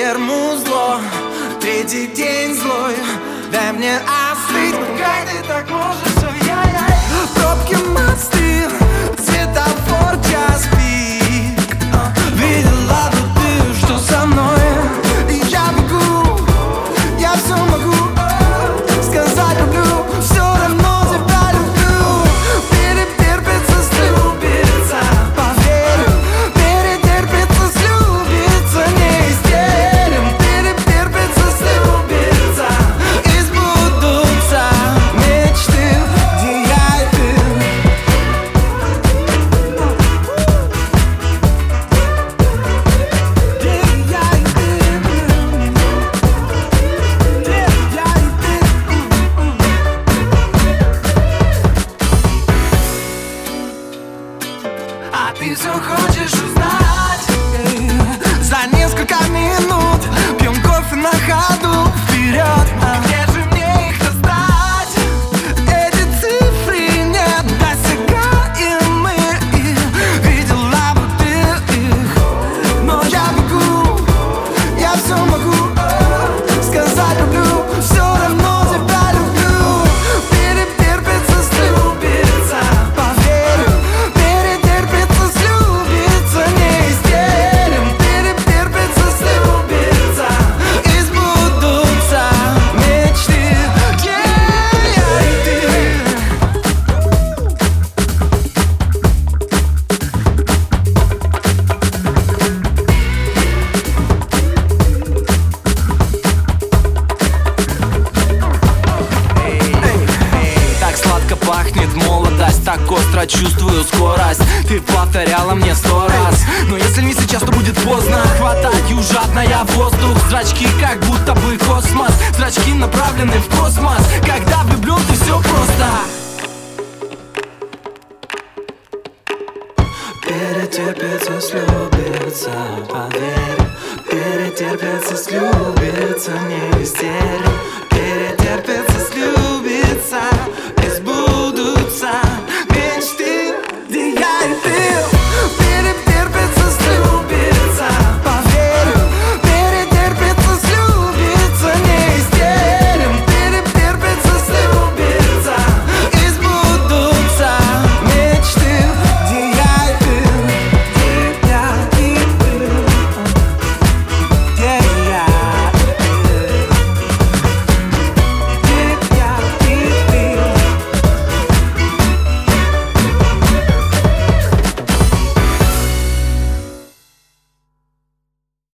вечер музло, третий день злой. Дай мне остыть, как ты так можешь, ай-яй-яй. Пробки, мосты, светофор, час пик. Видела бы ты, что со мной. И я могу, я все могу сказать люблю, все равно тебя люблю. Перетерпится, слюбится, поверю. Перетерпится, слюбится, не истерим. Перетерпится, слюбится, и сбудутся мечты, где я и ты. Где я и ты. Где я и ты. А ты все хочешь узнать? За несколько минут пьем кофе на ходу. Вперед, где же мне их достать? Эти цифры недосягаемы. Видела бы ты их, но я могу, я все могу сказать люблю, все равно тебя люблю. Перетерпится, слюбится, поверю. Перетерпится, слюбится, не истерим. Перетерпится, слюбится, и сбудутся мечты, где я и ты. Так сладко пахнет молодость, так остро чувствую скорость. Ты повторяла мне 100 раз, но если не сейчас, то будет поздно. Хватаю жадно я воздух, зрачки как будто бы космос. Зрачки направлены в космос, когда влюблен ты все просто. Перетерпится, слюбится, поверь. Перетерпится, слюбится, не истерим. Перетерпится, слюбится,